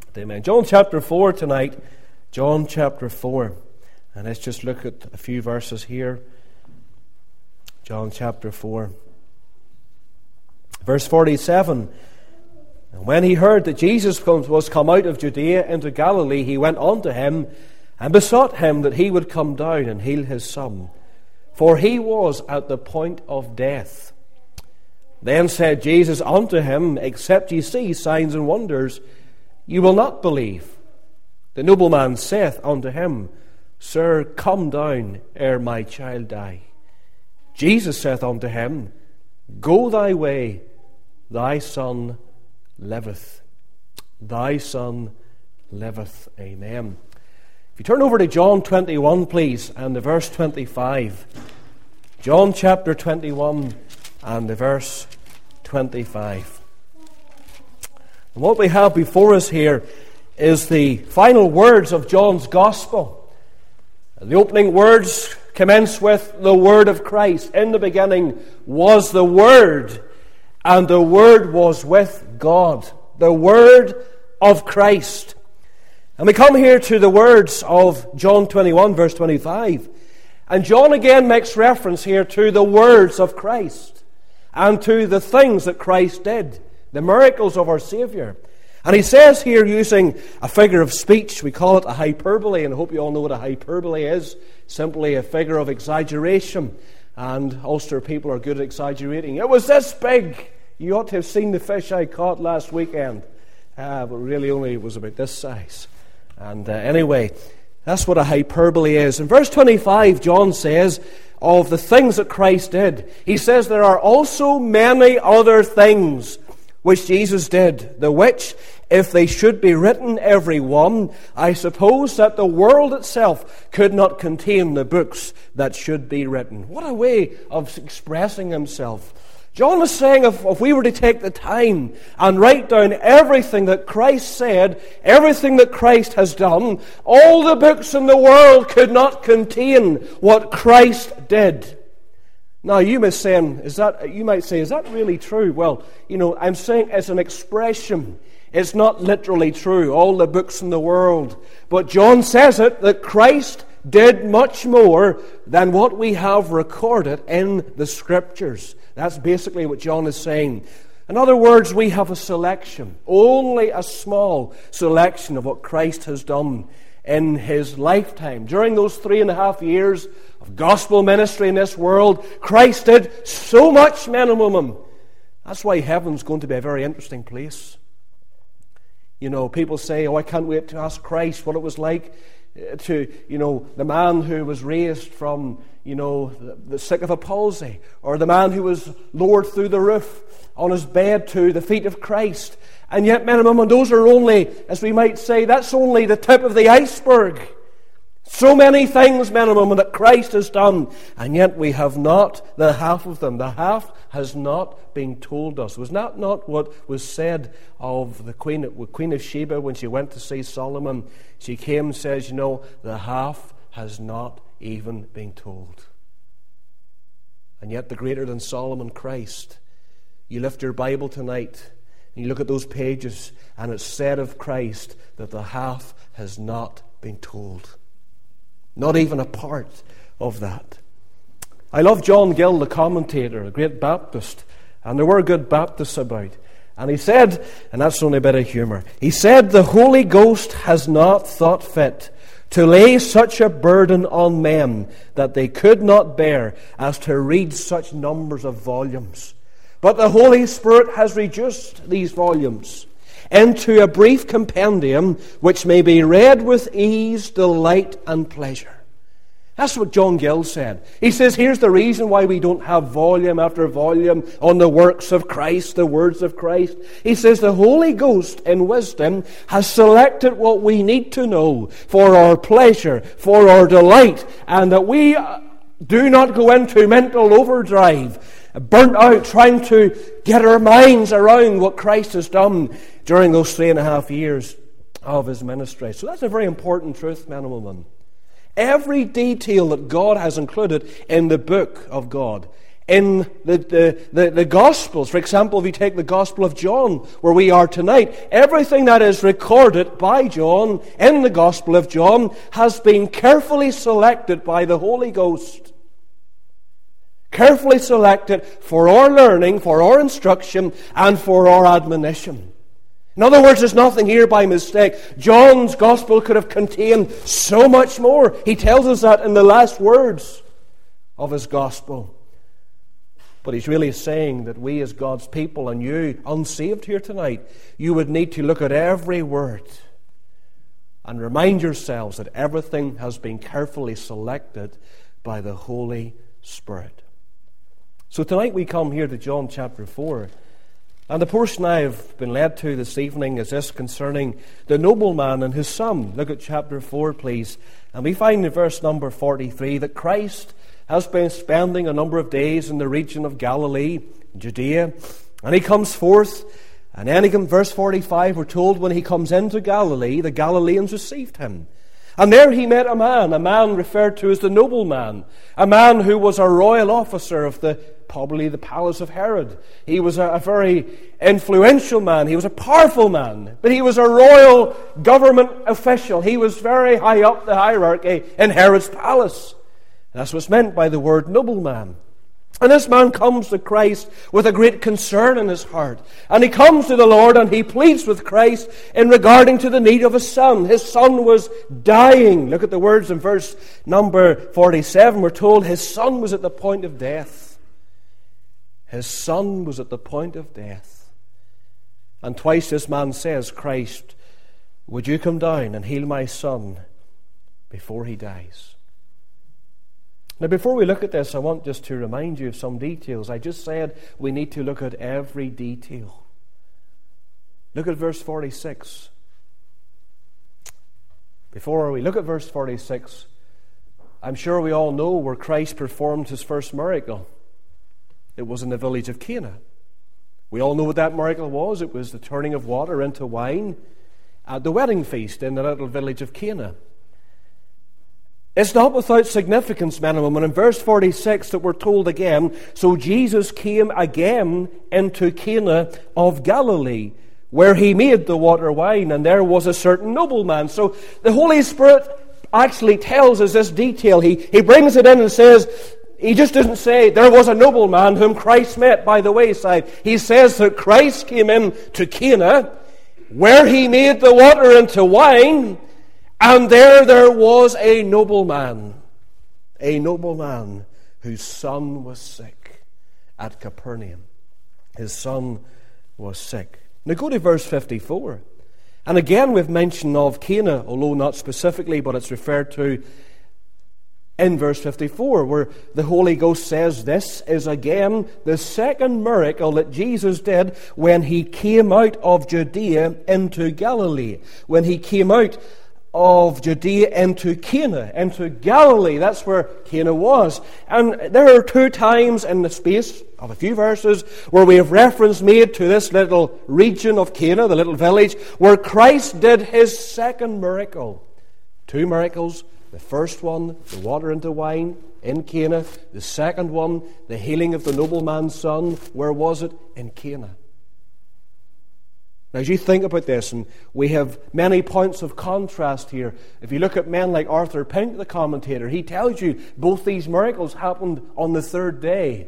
Amen. John chapter 4 tonight. John chapter 4. And let's just look at a few verses here. John chapter 4. Verse 47. And when he heard that Jesus was come out of Judea into Galilee, he went unto him and besought him that he would come down and heal his son, for he was at the point of death. Then said Jesus unto him, Except ye see signs and wonders, you will not believe. The nobleman saith unto him, Sir, come down ere my child die. Jesus saith unto him, Go thy way, thy son liveth. Thy son liveth. Amen. If you turn over to John 21, please, and the verse 25. John chapter 21 and the verse 25. And what we have before us here is the final words of John's Gospel. The opening words commence with the Word of Christ. In the beginning was the Word, and the Word was with God. The Word of Christ. And we come here to the words of John 21, verse 25. And John again makes reference here to the words of Christ and to the things that Christ did, the miracles of our Saviour. And he says here, using a figure of speech, we call it a hyperbole, and I hope you all know what a hyperbole is. Simply a figure of exaggeration. And Ulster people are good at exaggerating. It was this big. You ought to have seen the fish I caught last weekend. But really only it was about this size. And anyway, that's what a hyperbole is. In verse 25, John says, of the things that Christ did, he says, there are also many other things which Jesus did, the which, if they should be written every one, I suppose that the world itself could not contain the books that should be written. What a way of expressing himself. John is saying if we were to take the time and write down everything that Christ said, everything that Christ has done, all the books in the world could not contain what Christ did. Now, you might say, is that really true? Well, I'm saying it's an expression. It's not literally true, all the books in the world. But John says it, that Christ did much more than what we have recorded in the Scriptures. That's basically what John is saying. In other words, we have a selection, only a small selection of what Christ has done in his lifetime. During those 3.5 years of gospel ministry in this world, Christ did so much, men and women. That's why heaven's going to be a very interesting place. People say, I can't wait to ask Christ what it was like to, the man who was raised from, the sick of a palsy, or the man who was lowered through the roof on his bed to the feet of Christ. And yet, men and women, those are only, as we might say, that's only the tip of the iceberg. So many things, men and women, that Christ has done, and yet we have not the half of them. The half has not been told us. Was that not what was said of the Queen of Sheba when she went to see Solomon? She came and says, the half has not even been told. And yet the greater than Solomon, Christ. You lift your Bible tonight, and you look at those pages, and it's said of Christ that the half has not been told. Not even a part of that. I love John Gill, the commentator, a great Baptist, and there were good Baptists about. And he said, and that's only a bit of humour, he said, the Holy Ghost has not thought fit to lay such a burden on men that they could not bear as to read such numbers of volumes. But the Holy Spirit has reduced these volumes into a brief compendium which may be read with ease, delight, and pleasure. That's what John Gill said. He says, here's the reason why we don't have volume after volume on the works of Christ, the words of Christ. He says, the Holy Ghost in wisdom has selected what we need to know for our pleasure, for our delight, and that we do not go into mental overdrive, burnt out, trying to get our minds around what Christ has done during those 3.5 years of his ministry. So that's a very important truth, men and women. Every detail that God has included in the book of God, in the Gospels. For example, if you take the Gospel of John, where we are tonight, everything that is recorded by John in the Gospel of John has been carefully selected by the Holy Ghost. Carefully selected for our learning, for our instruction, and for our admonition. In other words, there's nothing here by mistake. John's Gospel could have contained so much more. He tells us that in the last words of his Gospel. But he's really saying that we as God's people, and you unsaved here tonight, you would need to look at every word and remind yourselves that everything has been carefully selected by the Holy Spirit. So tonight we come here to John chapter 4. And the portion I have been led to this evening is this concerning the nobleman and his son. Look at chapter 4, please. And we find in verse number 43 that Christ has been spending a number of days in the region of Galilee, Judea. And he comes forth, and then in verse 45 we're told when he comes into Galilee, the Galileans received him. And there he met a man referred to as the nobleman, a man who was a royal officer of probably the palace of Herod. He was a very influential man. He was a powerful man. But he was a royal government official. He was very high up the hierarchy in Herod's palace. That's what's meant by the word nobleman. And this man comes to Christ with a great concern in his heart. And he comes to the Lord and he pleads with Christ in regarding to the need of his son. His son was dying. Look at the words in verse number 47. We're told his son was at the point of death. His son was at the point of death. And twice this man says, Christ, would you come down and heal my son before he dies? Now, before we look at this, I want just to remind you of some details. I just said we need to look at every detail. Look at verse 46. Before we look at verse 46, I'm sure we all know where Christ performed his first miracle. It was in the village of Cana. We all know what that miracle was. It was the turning of water into wine at the wedding feast in the little village of Cana. It's not without significance, men and women. In verse 46 that we're told again, so Jesus came again into Cana of Galilee, where he made the water wine, and there was a certain nobleman. So the Holy Spirit actually tells us this detail. He brings it in and says, he just doesn't say there was a nobleman whom Christ met by the wayside. He says that Christ came in to Cana, where he made the water into wine, and there was a nobleman whose son was sick at Capernaum. His son was sick. Now go to verse 54. And again we've mention of Cana, although not specifically, but it's referred to in verse 54, where the Holy Ghost says this is again the second miracle that Jesus did when he came out of Judea into Galilee. When he came out of Judea into Cana, into Galilee. That's where Cana was. And there are two times in the space of a few verses where we have reference made to this little region of Cana, the little village, where Christ did his second miracle. Two miracles. The first one, the water into wine in Cana. The second one, the healing of the nobleman's son. Where was it? In Cana. Now, as you think about this, and we have many points of contrast here. If you look at men like Arthur Pink, the commentator, he tells you both these miracles happened on the third day.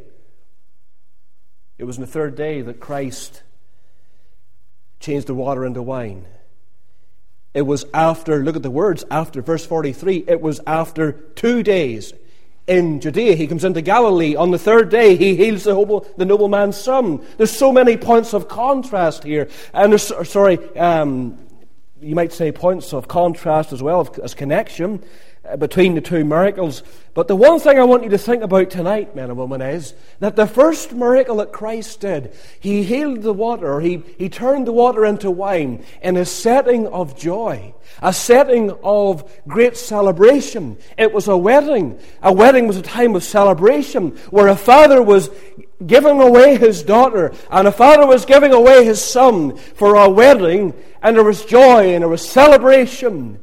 It was on the third day that Christ changed the water into wine. It was after, look at the words, after verse 43, it was after 2 days in Judea. He comes into Galilee. On the third day, he heals the nobleman's son. There's so many points of contrast here. And there's, you might say points of contrast as well as connection between the two miracles. But the one thing I want you to think about tonight, men and women, is that the first miracle that Christ did, he healed the water, or he turned the water into wine in a setting of joy, a setting of great celebration. It was a wedding. A wedding was a time of celebration where a father was giving away his daughter and a father was giving away his son for a wedding, and there was joy and there was celebration.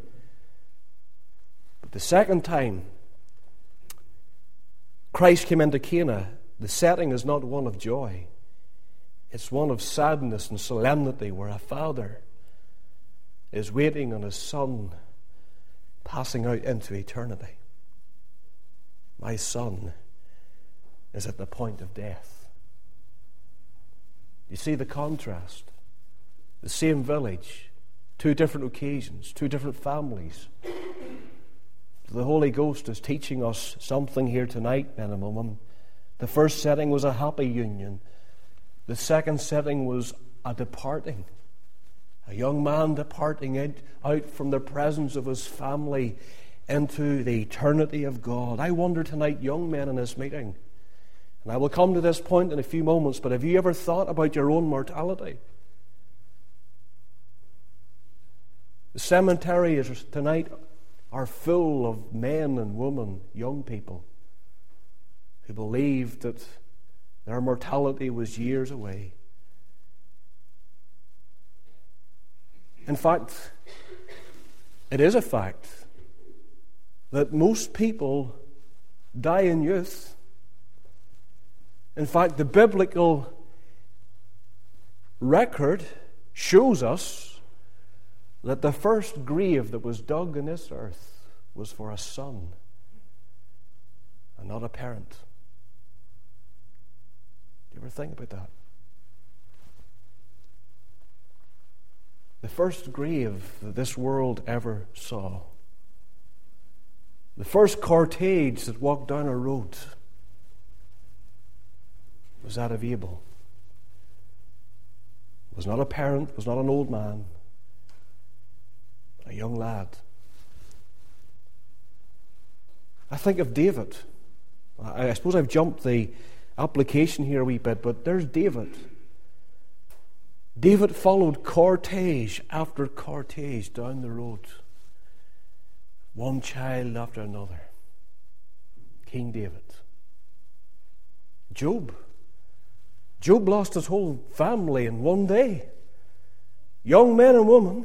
But the second time Christ came into Cana, The setting is not one of joy. It's one of sadness and solemnity, where a father is waiting on his son passing out into eternity. My son is at the point of death. You see the contrast. The same village, two different occasions, two different families. The Holy Ghost is teaching us something here tonight, men and women. The first setting was a happy union. The second setting was a departing. A young man departing out from the presence of his family into the eternity of God. I wonder tonight, young men in this meeting, and I will come to this point in a few moments, but have you ever thought about your own mortality? The cemeteries tonight are full of men and women, young people, who believed that their mortality was years away. In fact, it is a fact that most people die in youth. In fact, the biblical record shows us that the first grave that was dug in this earth was for a son and not a parent. Do you ever think about that? The first grave that this world ever saw, the first cortege that walked down a road, was that of Abel. It was not a parent, it was not an old man, a young lad. I think of David. I suppose I've jumped the application here a wee bit, but there's David. David followed cortege after cortege down the road. One child after another. King David. Job. Job lost his whole family in one day. Young men and women.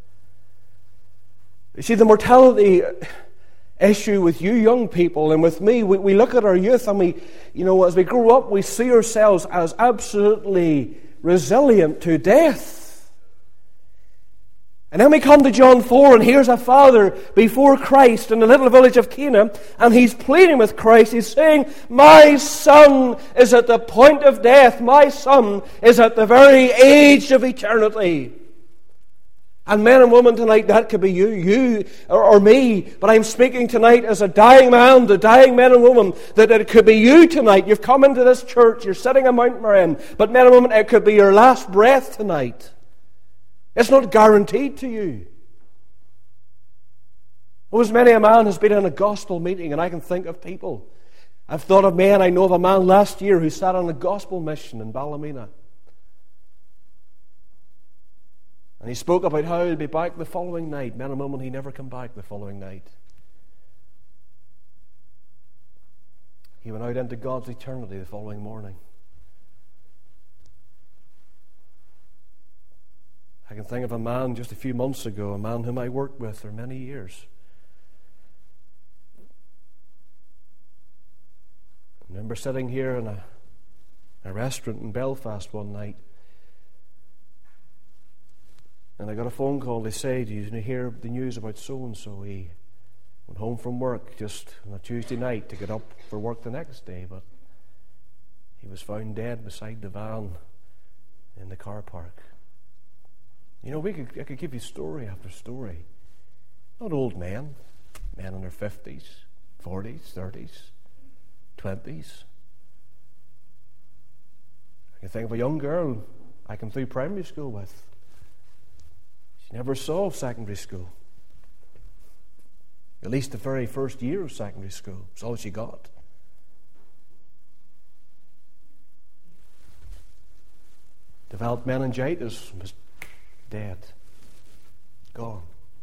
You see, the mortality issue with you young people and with me, we look at our youth and as we grow up, we see ourselves as absolutely resilient to death. And then we come to John 4, and here's a father before Christ in the little village of Cana, and he's pleading with Christ. He's saying, my son is at the point of death. My son is at the very age of eternity. And men and women tonight, that could be you or me, but I'm speaking tonight as a dying man, the dying men and women, that it could be you tonight. You've come into this church, you're sitting on Mount Morin, but men and women, it could be your last breath tonight. It's not guaranteed to you. As many a man has been in a gospel meeting, and I can think of people. I've thought of men, I know of a man last year who sat on a gospel mission in Ballymena. And he spoke about how he'll be back the following night. Men and women, he never came back the following night. He went out into God's eternity the following morning. I can think of a man just a few months ago, a man whom I worked with for many years. I remember sitting here in a restaurant in Belfast one night, and I got a phone call. They said, "Do you hear the news about so-and-so? He went home from work just on a Tuesday night to get up for work the next day, but he was found dead beside the van in the car park." I could give you story after story. Not old men in their 50s, 40s, 30s, 20s. I can think of a young girl I came through primary school with. She never saw secondary school. At least the very first year of secondary school. That's all she got. Developed meningitis, was dead. Gone.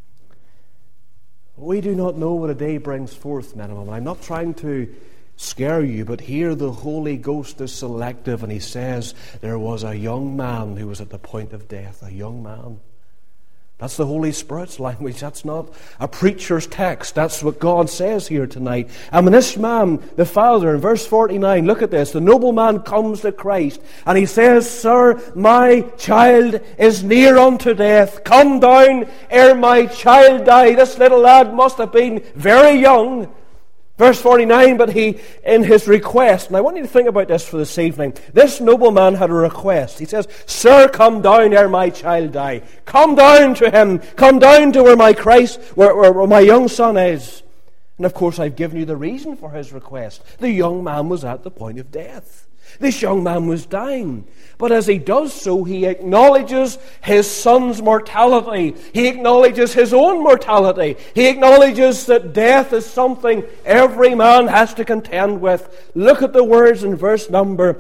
We do not know what a day brings forth, men and women. I'm not trying to scare you, but here the Holy Ghost is selective, and he says there was a young man who was at the point of death. A young man. That's the Holy Spirit's language. That's not a preacher's text. That's what God says here tonight. And when this man, the father, in verse 49, look at this. The nobleman comes to Christ and he says, Sir, my child is near unto death. Come down ere my child die. This little lad must have been very young. Verse 49, but he, in his request, and I want you to think about this for this evening. This nobleman had a request. He says, Sir, come down ere my child die. Come down to him. Come down to where my Christ, where my young son is. And of course, I've given you the reason for his request. The young man was at the point of death. This young man was dying. But as he does so, he acknowledges his son's mortality. He acknowledges his own mortality. He acknowledges that death is something every man has to contend with. Look at the words in verse number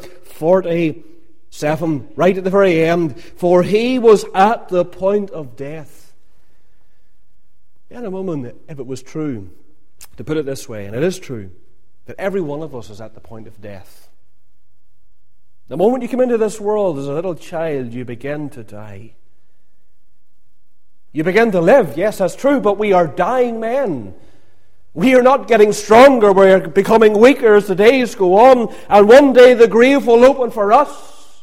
47, right at the very end. For he was at the point of death. In a moment, if it was true, to put it this way, and it is true, that every one of us is at the point of death. The moment you come into this world as a little child, you begin to die. You begin to live, yes, that's true, but we are dying men. We are not getting stronger, we're becoming weaker as the days go on, and one day the grave will open for us.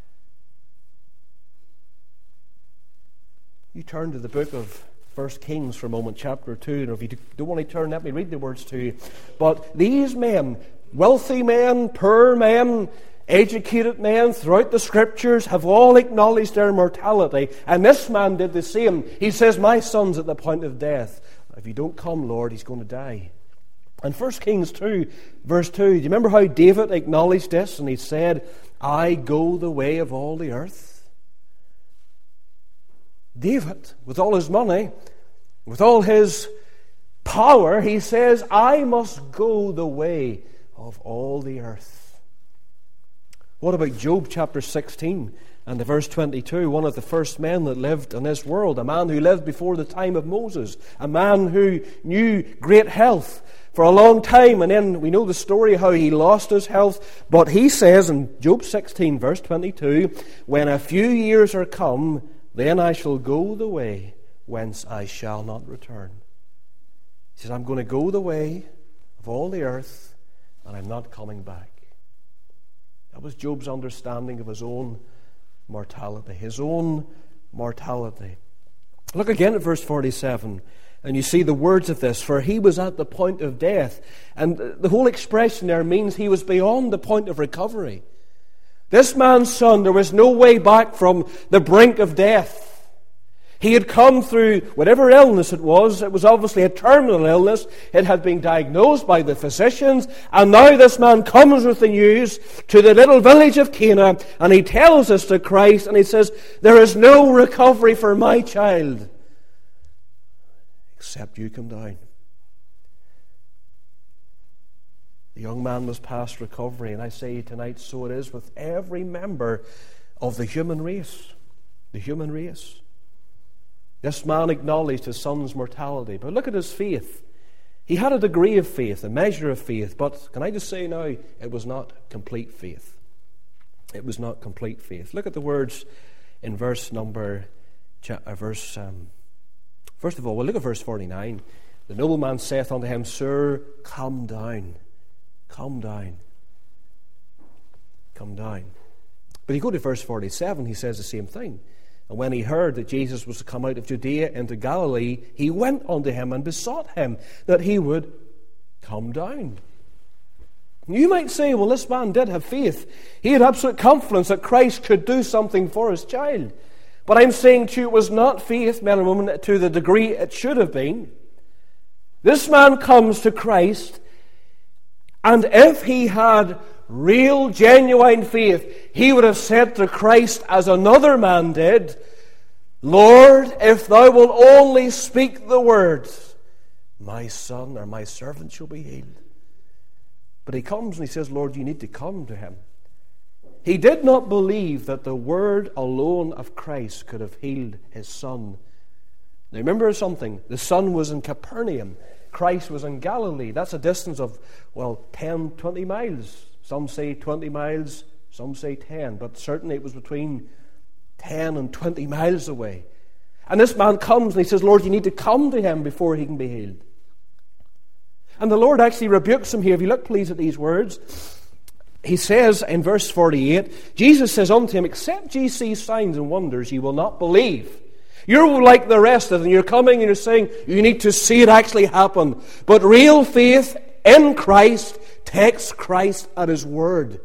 You turn to the book of 1 Kings for a moment, chapter 2, and if you don't want to turn, let me read the words to you. But these men, wealthy men, poor men, educated men throughout the Scriptures have all acknowledged their mortality, and this man did the same. He says, my son's at the point of death. If you don't come, Lord, he's going to die. And 1 Kings 2, verse 2, do you remember how David acknowledged this? And he said, I go the way of all the earth. David, with all his money, with all his power, he says, I must go the way of all the earth. What about Job chapter 16 and the verse 22? One of the first men that lived in this world, a man who lived before the time of Moses, a man who knew great health for a long time, and then we know the story how he lost his health. But he says in Job 16 verse 22, when a few years are come, then I shall go the way whence I shall not return. He says, I'm going to go the way of all the earth, and I'm not coming back. That was Job's understanding of his own mortality. His own mortality. Look again at verse 47, and you see the words of this. For he was at the point of death. And the whole expression there means he was beyond the point of recovery. This man's son, there was no way back from the brink of death. He had come through whatever illness it was obviously a terminal illness. It had been diagnosed by the physicians, and now this man comes with the news to the little village of Cana, and he tells us to Christ, and he says, there is no recovery for my child, except you come down. The young man was past recovery, and I say tonight, so it is with every member of the human race. The human race. This man acknowledged his son's mortality, but look at his faith. He had a degree of faith, a measure of faith, but can I just say now, it was not complete faith. It was not complete faith. Look at the words in first of all, we'll look at verse 49. The nobleman saith unto him, Sir, come down. Come down. Come down. But you go to verse 47, he says the same thing. And when he heard that Jesus was to come out of Judea into Galilee, he went unto him and besought him that he would come down. You might say, well, this man did have faith. He had absolute confidence that Christ could do something for his child. But I'm saying to you, it was not faith, men and women, to the degree it should have been. This man comes to Christ, and if he had real, genuine faith, he would have said to Christ, as another man did, Lord, if thou wilt only speak the word, my son or my servant shall be healed. But he comes and he says, Lord, you need to come to him. He did not believe that the word alone of Christ could have healed his son. Now remember something, the son was in Capernaum, Christ was in Galilee. That's a distance of, 10, 20 miles. Some say 20 miles, some say 10, but certainly it was between 10 and 20 miles away. And this man comes and he says, Lord, you need to come to him before he can be healed. And the Lord actually rebukes him here. If you look please at these words, he says in verse 48, Jesus says unto him, except ye see signs and wonders, ye will not believe. You're like the rest of them. You're coming and you're saying you need to see it actually happen. But real faith in Christ takes Christ at His word.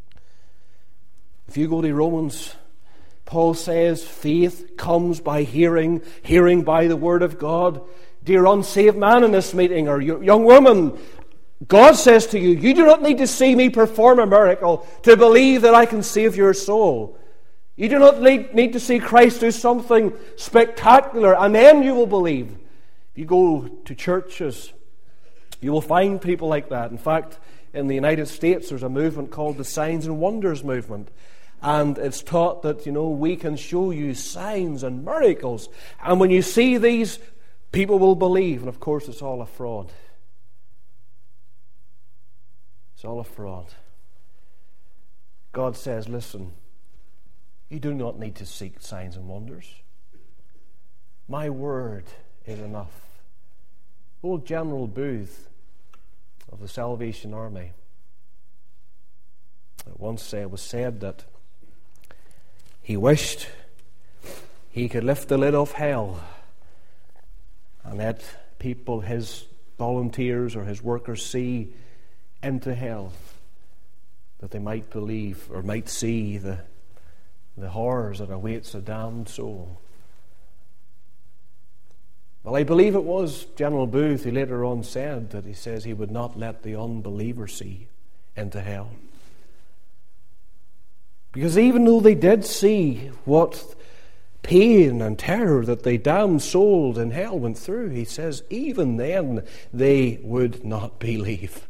If you go to Romans, Paul says faith comes by hearing, hearing by the word of God. Dear unsaved man in this meeting, or young woman, God says to you, you do not need to see me perform a miracle to believe that I can save your soul. You do not need to see Christ do something spectacular, and then you will believe. If you go to churches, you will find people like that. In fact, in the United States, there's a movement called the Signs and Wonders movement. And it's taught that, we can show you signs and miracles. And when you see these, people will believe. And of course, it's all a fraud. It's all a fraud. God says, listen, you do not need to seek signs and wonders. My word is enough. Old General Booth of the Salvation Army, it once was said that he wished he could lift the lid off hell and let people, his volunteers or his workers, see into hell, that they might believe or might see the horrors that awaits a damned soul. Well, I believe it was General Booth who later on said that he says he would not let the unbeliever see into hell. Because even though they did see what pain and terror that the damned souls in hell went through, he says even then they would not believe.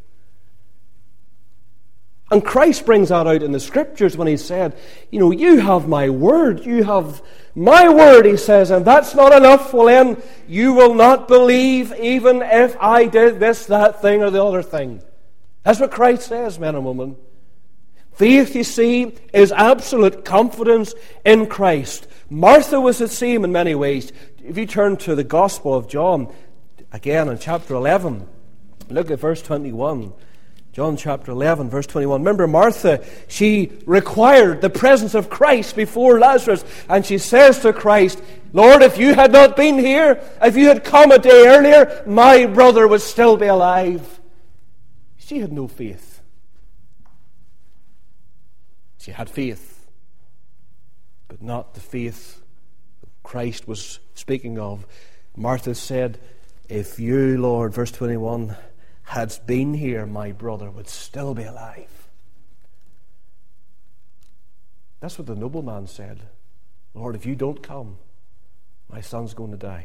And Christ brings that out in the Scriptures when he said, you have my word, you have my word, he says, and that's not enough. Well then, you will not believe even if I did this, that thing, or the other thing. That's what Christ says, men and women. Faith, you see, is absolute confidence in Christ. Martha was the same in many ways. If you turn to the Gospel of John, again in chapter 11, look at verse 21. John chapter 11, verse 21. Remember Martha, she required the presence of Christ before Lazarus. And she says to Christ, Lord, if you had not been here, if you had come a day earlier, my brother would still be alive. She had no faith. She had faith, but not the faith Christ was speaking of. Martha said, if you, Lord, verse 21, had been here, my brother would still be alive. That's what the nobleman said. Lord, if you don't come, my son's going to die.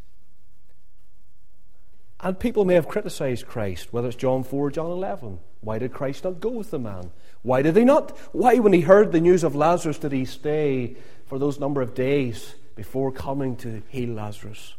And people may have criticized Christ, whether it's John 4 or John 11. Why did Christ not go with the man? Why did he not? Why, when he heard the news of Lazarus, did he stay for those number of days before coming to heal Lazarus?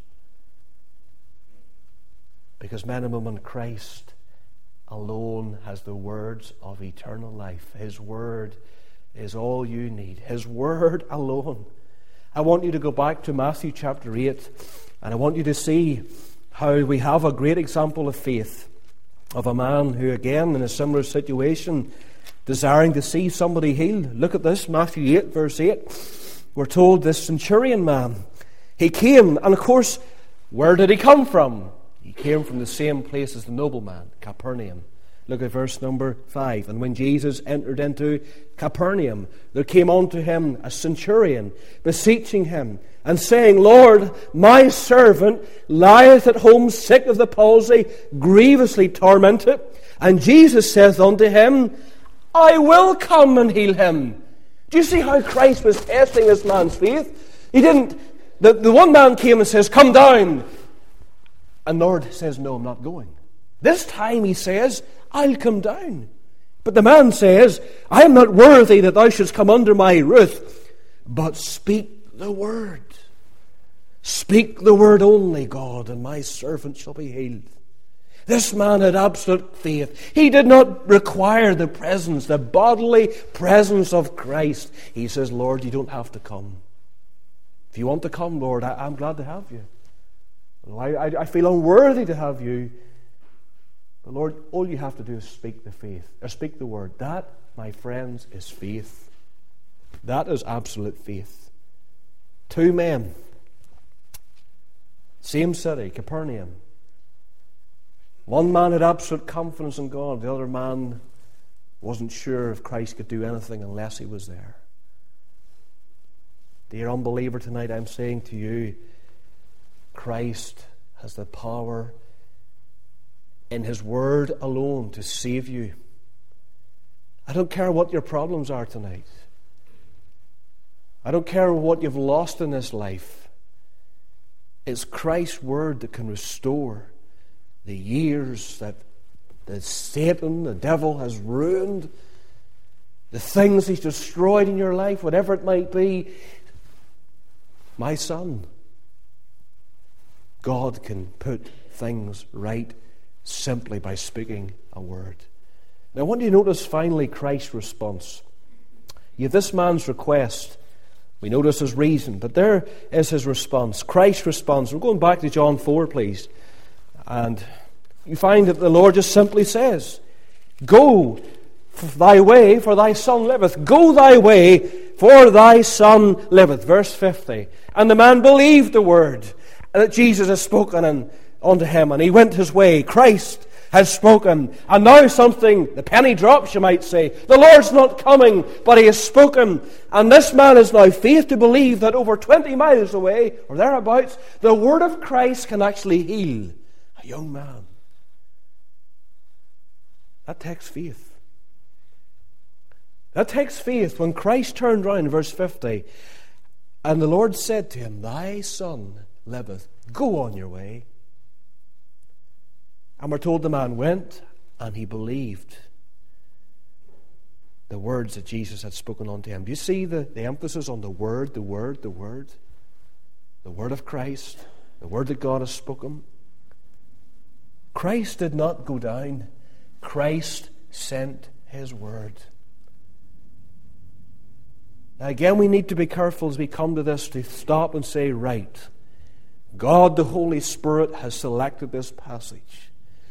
Because, men and women, Christ alone has the words of eternal life. His word is all you need. His word alone. I want you to go back to Matthew chapter 8, and I want you to see how we have a great example of faith of a man who, again, in a similar situation, desiring to see somebody healed. Look at this, Matthew 8, verse 8. We're told this centurion man, he came, and of course, where did he come from? He came from the same place as the nobleman, Capernaum. Look at verse number 5. And when Jesus entered into Capernaum, there came unto him a centurion, beseeching him, and saying, Lord, my servant lieth at home sick of the palsy, grievously tormented. And Jesus saith unto him, I will come and heal him. Do you see how Christ was testing this man's faith? He didn't. The one man came and says, come down. And the Lord says, no, I'm not going. This time he says, I'll come down. But the man says, I am not worthy that thou shouldst come under my roof, but speak the word. Speak the word only, God, and my servant shall be healed. This man had absolute faith. He did not require the presence, the bodily presence of Christ. He says, Lord, you don't have to come. If you want to come, Lord, I'm glad to have you. I feel unworthy to have you. But Lord, all you have to do is speak the faith, or speak the word. That, my friends, is faith. That is absolute faith. 2 men, same city, Capernaum. One man had absolute confidence in God. The other man wasn't sure if Christ could do anything unless he was there. Dear unbeliever, tonight I'm saying to you, Christ has the power in His Word alone to save you. I don't care what your problems are tonight. I don't care what you've lost in this life. It's Christ's Word that can restore the years that Satan, the devil, has ruined, the things he's destroyed in your life, whatever it might be. My son, God can put things right simply by speaking a word. Now, I want you to notice finally Christ's response. You have this man's request. We notice his reason, but there is his response. Christ's response. We're going back to John 4, please. And you find that the Lord just simply says, "Go thy way, for thy son liveth. Go thy way, for thy son liveth." Verse 50. And the man believed the word that Jesus had spoken unto him, and he went his way. Christ has spoken. And now something, the penny drops, you might say. The Lord's not coming, but He has spoken. And this man has now faith to believe that over 20 miles away, or thereabouts, the word of Christ can actually heal a young man. That takes faith. That takes faith. When Christ turned round, verse 50, and the Lord said to him, "Thy son liveth. Go on your way." And we're told the man went and he believed the words that Jesus had spoken unto him. Do you see the emphasis on the word, the word, the word? The word of Christ, the word that God has spoken. Christ did not go down. Christ sent His word. Now again, we need to be careful as we come to this to stop and say, right, God the Holy Spirit has selected this passage.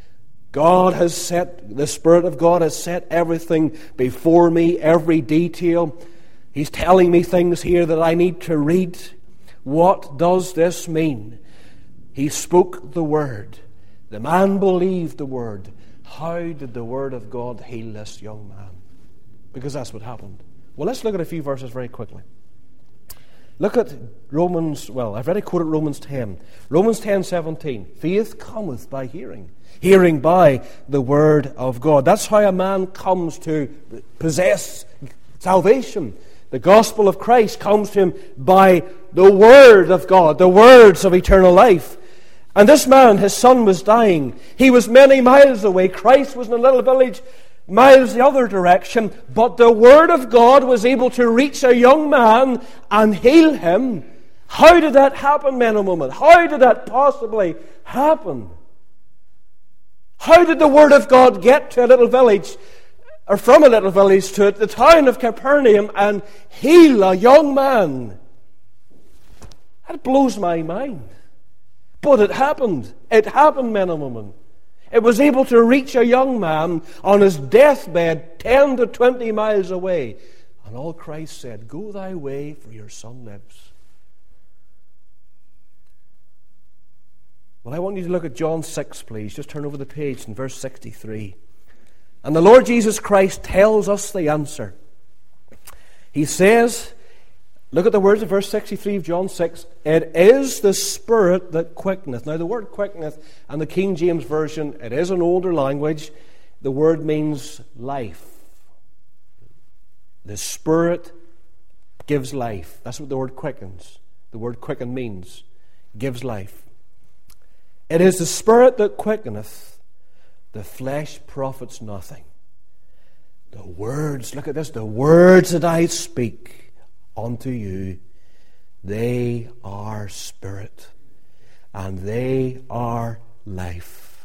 The Spirit of God has set everything before me, every detail. He's telling me things here that I need to read. What does this mean? He spoke the word. The man believed the word. How did the word of God heal this young man? Because that's what happened. Well, let's look at a few verses very quickly. Look at Romans, I've already quoted Romans 10. Romans 10:17. Faith cometh by hearing. Hearing by the word of God. That's how a man comes to possess salvation. The gospel of Christ comes to him by the word of God, the words of eternal life. And this man, his son was dying. He was many miles away. Christ was in a little village miles the other direction. But the word of God was able to reach a young man and heal him. How did that happen, men and women? How did that possibly happen? How did the word of God get to a little village, or from a little village to the town of Capernaum and heal a young man? That blows my mind. But it happened. It happened, men and women. It was able to reach a young man on his deathbed 10 to 20 miles away. And all Christ said, "Go thy way, for your son lives." Well, I want you to look at John 6, please. Just turn over the page in verse 63. And the Lord Jesus Christ tells us the answer. He says, look at the words of verse 63 of John 6. It is the Spirit that quickeneth. Now, the word quickeneth, and the King James Version, it is an older language. The word means life. The Spirit gives life. That's what the word quickens. The word quicken means. Gives life. It is the Spirit that quickeneth. The flesh profits nothing. The words, look at this, the words that I speak unto you, they are spirit, and they are life.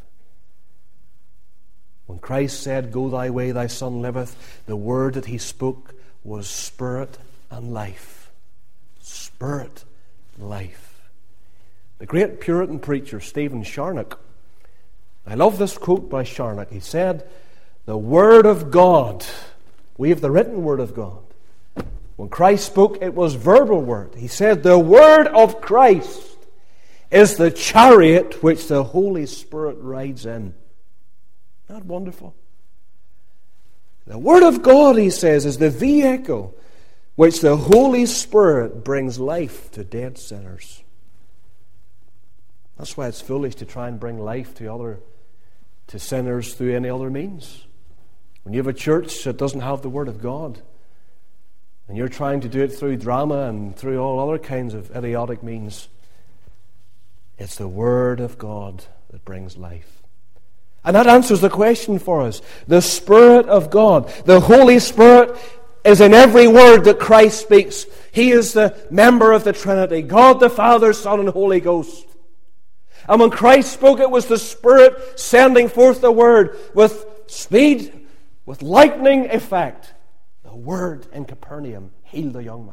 When Christ said, "Go thy way, thy son liveth," the word that He spoke was spirit and life. Spirit, life. The great Puritan preacher Stephen Charnock, I love this quote by Charnock. He said, "The Word of God," we have the written Word of God. When Christ spoke, it was verbal word. He said, "The Word of Christ is the chariot which the Holy Spirit rides in." Isn't that wonderful? The Word of God, he says, is the vehicle which the Holy Spirit brings life to dead sinners. That's why it's foolish to try and bring life to sinners through any other means. When you have a church that doesn't have the Word of God, and you're trying to do it through drama and through all other kinds of idiotic means, it's the Word of God that brings life. And that answers the question for us. The Spirit of God, the Holy Spirit, is in every word that Christ speaks. He is the member of the Trinity, God the Father, Son, and Holy Ghost. And when Christ spoke, it was the Spirit sending forth the Word with speed, with lightning effect. The Word in Capernaum healed the young man.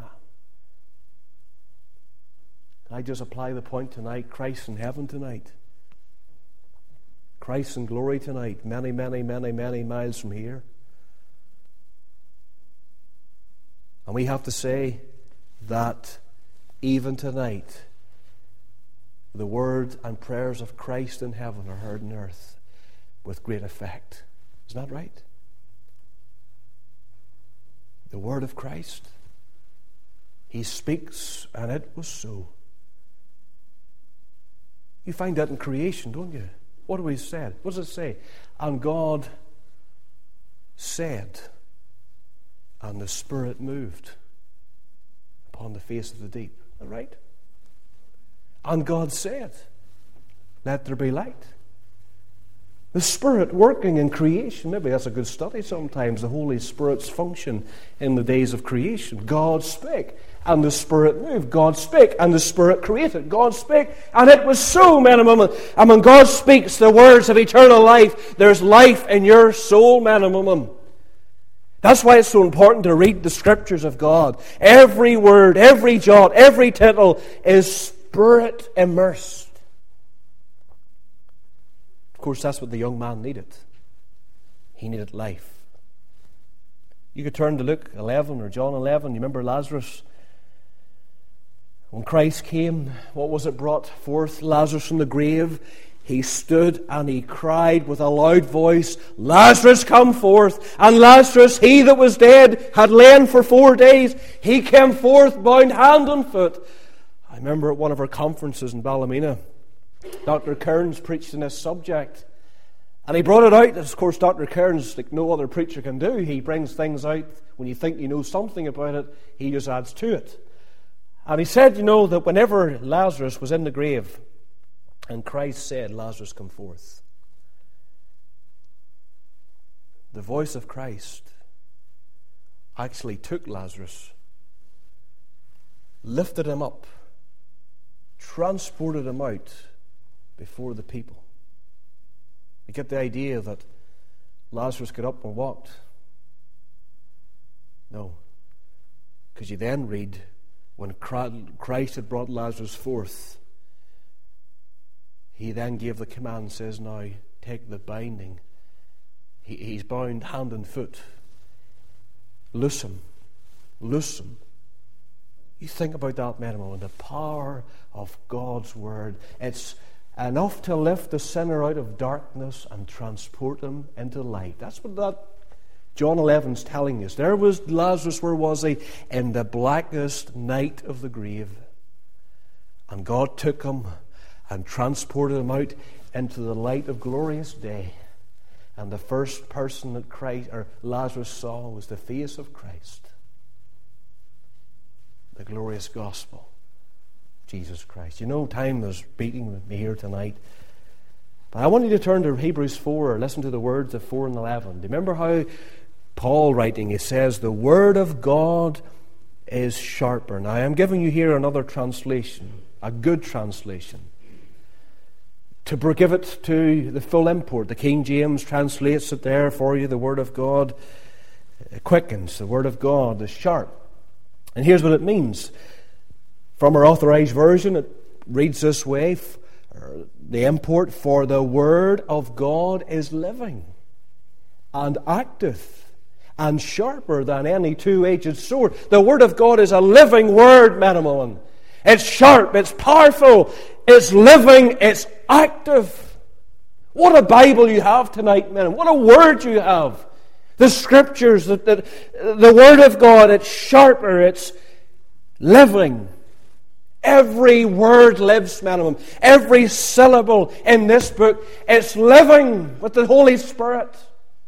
Can I just apply the point tonight? Christ in heaven tonight. Christ in glory tonight, many, many, many, many miles from here. And we have to say that even tonight, the word and prayers of Christ in heaven are heard on earth with great effect. Isn't that right? The word of Christ. He speaks, and it was so. You find that in creation, don't you? What do we say? What does it say? And God said, and the Spirit moved upon the face of the deep. Is that right? And God said, let there be light. The Spirit working in creation. Maybe that's a good study sometimes, the Holy Spirit's function in the days of creation. God spake, and the Spirit moved. God spake, and the Spirit created. God spake, and it was so, men and women. And when God speaks the words of eternal life, there's life in your soul, men and women. That's why it's so important to read the Scriptures of God. Every word, every jot, every tittle is Spirit immersed. Of course, that's what the young man needed. He needed life. You could turn to Luke 11 or John 11. You remember Lazarus? When Christ came, what was it brought forth Lazarus from the grave? He stood and he cried with a loud voice, Lazarus, come forth. And Lazarus, he that was dead, had lain for 4 days. He came forth bound hand and foot. I remember at one of our conferences in Ballymena, Dr. Kearns preached on this subject. And he brought it out. Of course, Dr. Kearns, like no other preacher can do, he brings things out. When you think you know something about it, he just adds to it. And he said, that whenever Lazarus was in the grave, and Christ said, Lazarus, come forth, the voice of Christ actually took Lazarus, lifted him up, transported him out before the people. You get the idea that Lazarus got up and walked? No. Because you then read, when Christ had brought Lazarus forth, he then gave the command and says, now take the binding. He's bound hand and foot. Loose him. Loose him. You think about that, men and women, the power of God's Word. It's enough to lift the sinner out of darkness and transport him into light. That's what that John 11's telling us. There was Lazarus, where was he? In the blackest night of the grave. And God took him and transported him out into the light of glorious day. And the first person that Lazarus saw was the face of Christ. The glorious gospel. Jesus Christ. Time is beating with me here tonight. But I want you to turn to Hebrews 4, listen to the words of 4 and 11. Do you remember how Paul writing, he says, the Word of God is sharper. Now I'm giving you here another translation, a good translation. To give it to the full import, the King James translates it there for you, the Word of God quickens, the Word of God is sharp. And here's what it means. From our Authorized Version, it reads this way, the import, for the Word of God is living and active and sharper than any two-edged sword. The Word of God is a living Word, men and women. It's sharp, it's powerful, it's living, it's active. What a Bible you have tonight, men. What a Word you have. The Scriptures, the Word of God, it's sharper, it's living. Every word lives, men and women. Every syllable in this book, it's living with the Holy Spirit.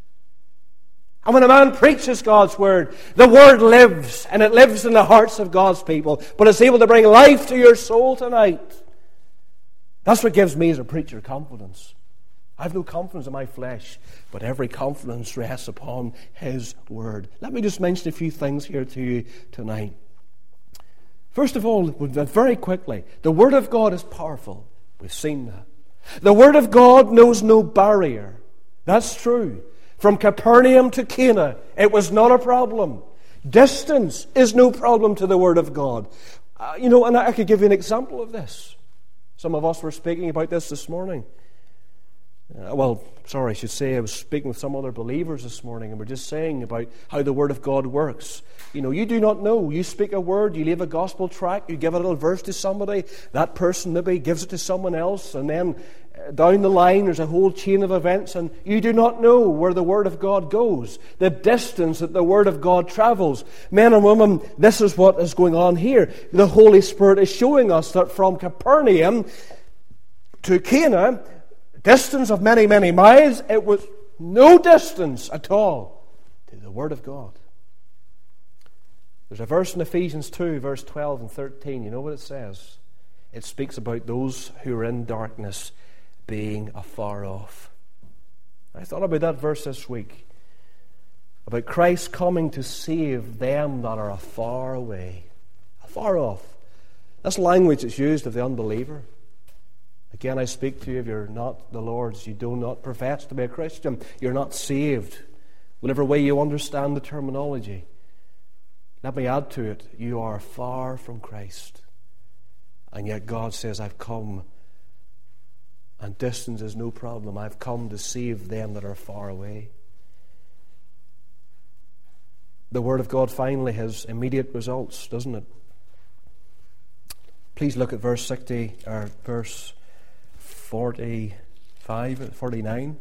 And when a man preaches God's Word, the Word lives, and it lives in the hearts of God's people, but it's able to bring life to your soul tonight. That's what gives me as a preacher confidence. I have no confidence in my flesh, but every confidence rests upon His Word. Let me just mention a few things here to you tonight. First of all, very quickly, the Word of God is powerful. We've seen that. The Word of God knows no barrier. That's true. From Capernaum to Cana, it was not a problem. Distance is no problem to the Word of God. And I could give you an example of this. Some of us were speaking about this morning. I was speaking with some other believers this morning, and we're just saying about how the Word of God works. You do not know. You speak a word, you leave a gospel tract, you give a little verse to somebody, that person maybe gives it to someone else, and then down the line there's a whole chain of events, and you do not know where the Word of God goes, the distance that the Word of God travels. Men and women, this is what is going on here. The Holy Spirit is showing us that from Capernaum to Cana, distance of many, many miles, it was no distance at all to the Word of God. There's a verse in Ephesians 2, verse 12 and 13. You know what it says? It speaks about those who are in darkness being afar off. I thought about that verse this week, about Christ coming to save them that are afar away, afar off. That's language that's used of the unbeliever. Again, I speak to you, if you're not the Lord's, you do not profess to be a Christian, you're not saved. Whatever way you understand the terminology, let me add to it, you are far from Christ. And yet God says, I've come, and distance is no problem. I've come to save them that are far away. The Word of God finally has immediate results, doesn't it? Please look at verse 49.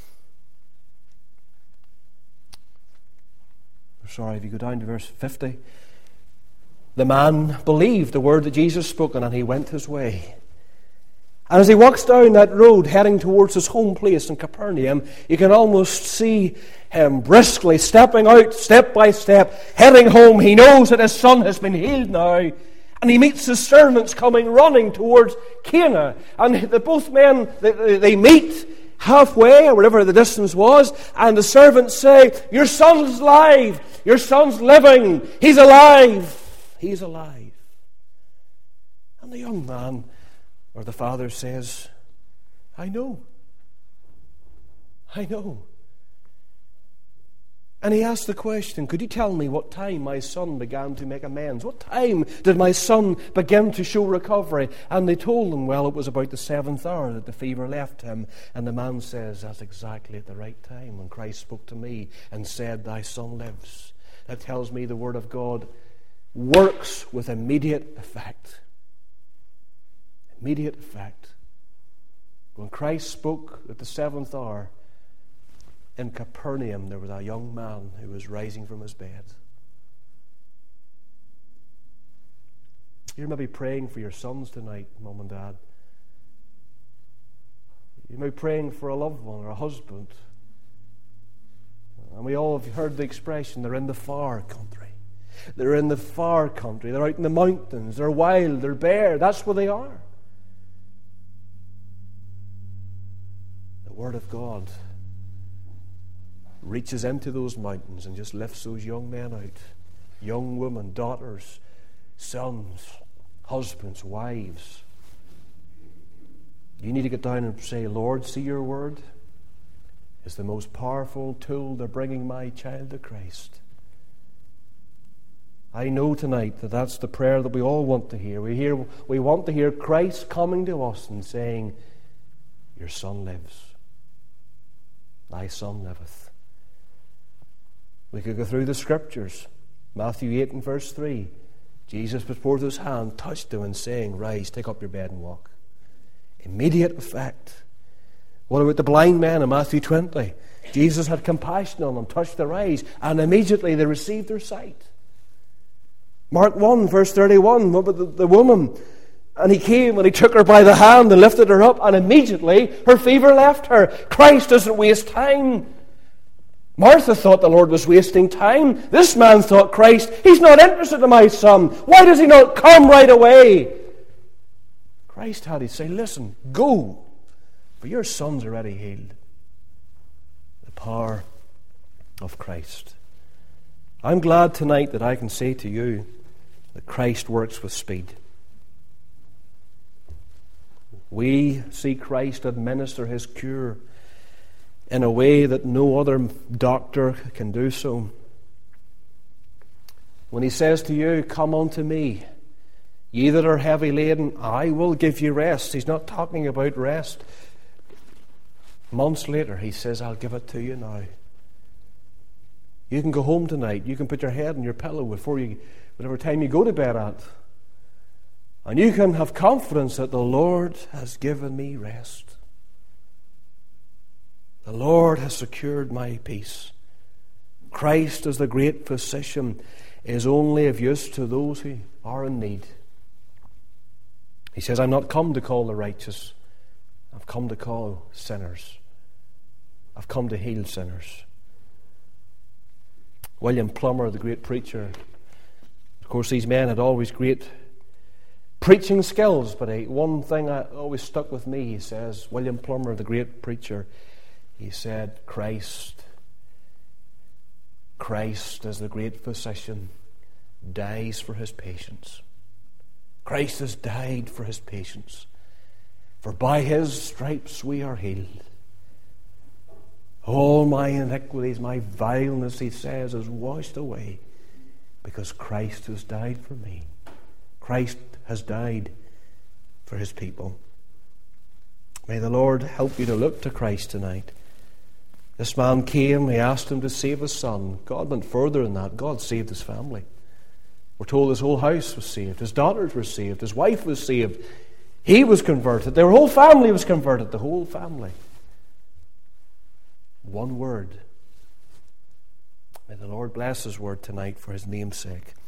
If you go down to verse 50. The man believed the word that Jesus spoken, and he went his way. And as he walks down that road heading towards his home place in Capernaum, you can almost see him briskly stepping out step by step, heading home. He knows that his son has been healed now. And he meets his servants coming running towards Cana. And both men, they meet halfway, or whatever the distance was, and the servants say, your son's alive, your son's living, he's alive, he's alive. And the young man, or the father, says, I know. And he asked the question, could you tell me what time my son began to make amends? What time did my son begin to show recovery? And they told him, well, it was about the 7th hour that the fever left him. And the man says, that's exactly at the right time when Christ spoke to me and said, thy son lives. That tells me the Word of God works with immediate effect. Immediate effect. When Christ spoke at the 7th hour, in Capernaum, there was a young man who was rising from his bed. You're maybe praying for your sons tonight, Mum and Dad. You may be praying for a loved one or a husband. And we all have heard the expression, they're in the far country. They're in the far country. They're out in the mountains. They're wild. They're bare. That's where they are. The Word of God reaches into those mountains and just lifts those young men out. Young women, daughters, sons, husbands, wives. You need to get down and say, Lord, see your Word is the most powerful tool to bringing my child to Christ. I know tonight that that's the prayer that we all want to hear. We want to hear Christ coming to us and saying, your son lives. Thy son liveth. We could go through the scriptures. Matthew 8 and verse 3. Jesus put forth his hand, touched him, and saying, rise, take up your bed and walk. Immediate effect. What about the blind men in Matthew 20? Jesus had compassion on them, touched their eyes, and immediately they received their sight. Mark 1, verse 31, what about the woman? And he came and he took her by the hand and lifted her up, and immediately her fever left her. Christ doesn't waste time. Martha thought the Lord was wasting time. This man thought, Christ, he's not interested in my son. Why does he not come right away? Christ had to say, listen, go, for your son's already healed. The power of Christ. I'm glad tonight that I can say to you that Christ works with speed. We see Christ administer his cure in a way that no other doctor can do so. When he says to you, come unto me, ye that are heavy laden, I will give you rest. He's not talking about rest. Months later, he says, I'll give it to you now. You can go home tonight. You can put your head on your pillow before you, whatever time you go to bed at. And you can have confidence that the Lord has given me rest. The Lord has secured my peace. Christ, as the great physician, is only of use to those who are in need. He says, I'm not come to call the righteous. I've come to call sinners. I've come to heal sinners. William Plummer, the great preacher. Of course, these men had always great preaching skills, but one thing that always stuck with me, he says, William Plummer, the great preacher, he said, Christ as the great physician dies for his patients. Christ has died for his patients. For by his stripes we are healed. All my iniquities, my vileness, he says, is washed away because Christ has died for me. Christ has died for his people. May the Lord help you to look to Christ tonight. This man came, he asked him to save his son. God went further than that. God saved his family. We're told his whole house was saved. His daughters were saved. His wife was saved. He was converted. Their whole family was converted. The whole family. One word. May the Lord bless his word tonight for his name's sake.